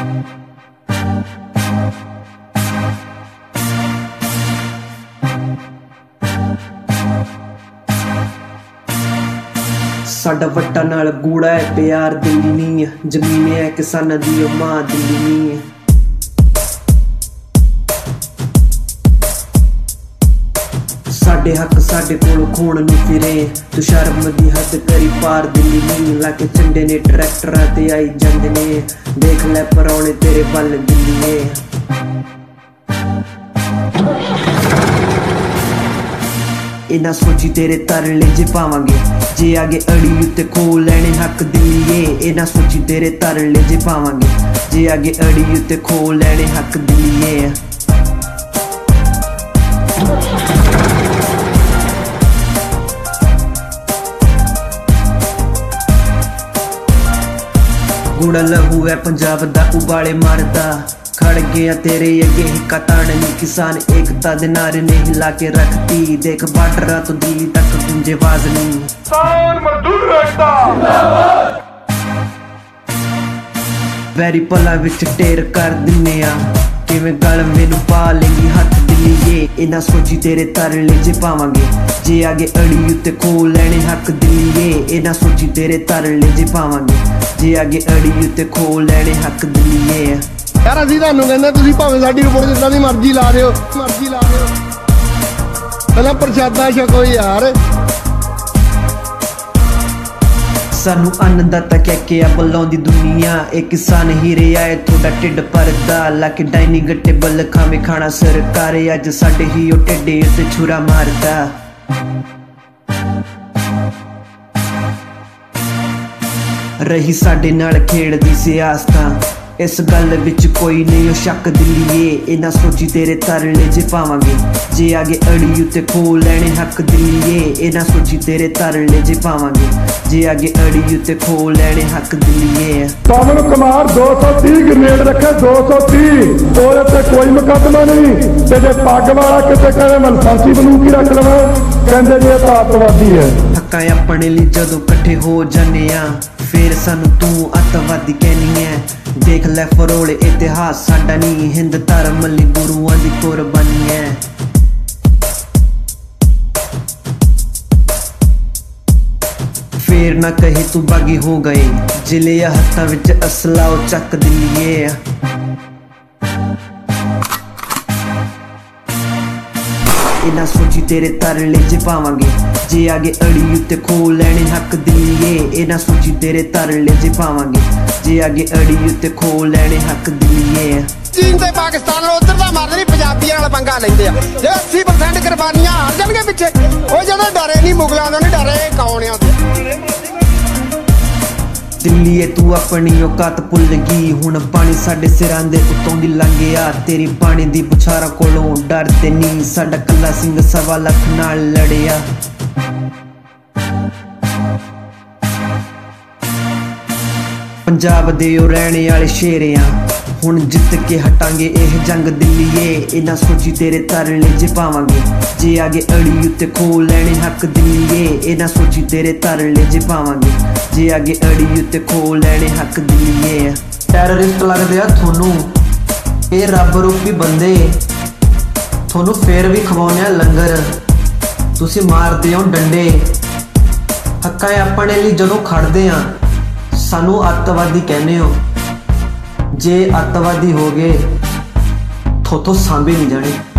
साडा वट्टा नाल गूड़ा है प्यार दिल्ली नहीं है, जमीन है किसानां दी ओ मां दिल्ली नहीं है। साडे हक साडे कोल खून नूं फिरे, तू शर्म दी हद करी पार दिल्ली नहीं। लाके झंडे ने ट्रैक्टरां ते आई जांदे ने, देख लै परौणे तेरे वल दिल्लीए। इना सोची तेरे तरले जे पावांगे, जे आगे अड़ी उत्ते खो लैने हक दिल्लीए। इना सोची तेरे तरले जे पावांगे, जे आगे अड़ी उत्ते खो लैने हक दिल्लीए। गुड़ा लहू है पंजाब दा उबाले मारदा, खड़ गया तेरे अगे हिक्का ताड़नी। किसान एकता दे नारे ने हिला के रखती, देख बार्डर तो दिल्ली तक गूंजे आवाज नहीं। किसान मजदूर एकता जिंदाबाद। वैरी पला विच टेर कर दिन्ने आ, किवें गल मैनू पा लेंगी हथ दिल्लीए। इना सोची तेरे तरले जे पावांगे, जे आगे अड़ी उत्ते खो लैने हक दिल्लीए। इना सोची तेरे तरले जे पावांगे, जे आगे अड़ी उत्ते खो लैने हक दिल्लीए। यार असीं तुहानूं कहंदे तुसीं भावें साडी रिपोर्ट जिद्दां दी मर्जी ला दिओ, मर्जी ला दिओ। पहलां प्रशादा छको यार। सानू अन्नदाता कह के बुलाउंदी दुनिया, एक किसान ही रहा है थोड़ा ढिड भरदा। लाके डाइनिंग टेबल खावे खाना सरकार, अज साडे ही ओ ढिडे उत्ते छुरा मारदा। रही साडे नाल खेड़दी सियासतां, इस गल विच कोई नहीं शक दिल्लीए। इना सोची तेरे तरले जे पावांगे, जे आगे अड़ी उत्ते खो लैने हक दिल्लीए। इना सोची तेरे तरले जे पावांगे, जे आगे अड़ी उत्ते खो लैने हक दिल्लीए। पवन कुमार 230 ग्रेनेड रखे, 230 और इत्ते कोई मुकदमा नहीं। ते जे पग वाला किते कहे मैं लाइसेंसी बनूक ही रख लवां, कहंदे जे अतवादी है। हक्कां अपने लिए जदों इकट्ठे हो जाने आ, फिर सानू तू अतवादी कहनी है। देख लै फरोले इतिहास साडा नहीं, हिंद धर्म लई गुरुआं दी कुर्बानी है। फिर ना कही तू बागी हो गए, जिले हत्थां विच असला ओ चक दिल्लीए। इना सोची तेरे तरले जे पावांगे, जे आगे अड़ी उत्ते खो लैने हक दिल्लीए। इना सोची तेरे तरले जे पावांगे, जे आगे अड़ी उत्ते खो लैने हक दिल्लीए। चीन ते पाकिस्तान उधर दा मारदे नहीं, पंजाबियां नाल पंगा लैंदे आ। जे 80% कुर्बानियां हार जाणगे पिछे, ओ जेड़े डरे नहीं मुगलां तो नहीं डरे, कौन आ दिल्लीए तू अपनी औकात भुल गई। हुण पानी साडे सिरां दे उत्तों दी लंघिया, तेरी पानी दी पुछारा कोलों डरदे नहीं। साडा कल्ला सिंह 1.25 लाख नाल लड़िया। पंजाब दे ओ रहने वाले शेरे आ, हुण जित के हटांगे एह जंग दिल्लीए। इना सोची तेरे तरले जे पावांगे, जे आगे अड़ी उत्ते खो लैने हक दिल्लीए। इना सोची तेरे तरले जे पावांगे, जे आगे अड़ी उत्ते खो लैने हक दिल्लीए। टैररिस्ट लगदे आ थोनू ए रब रूपी बंदे, थोनू फेर भी खवाउने आ लंगर, तुसी मारदे हो डंडे। हक्कां अपने लिए जदों खड़दे आ, सानू अतवादी कहने हो। जे अतवादी हो गए थोथों सांभे नहीं जाने।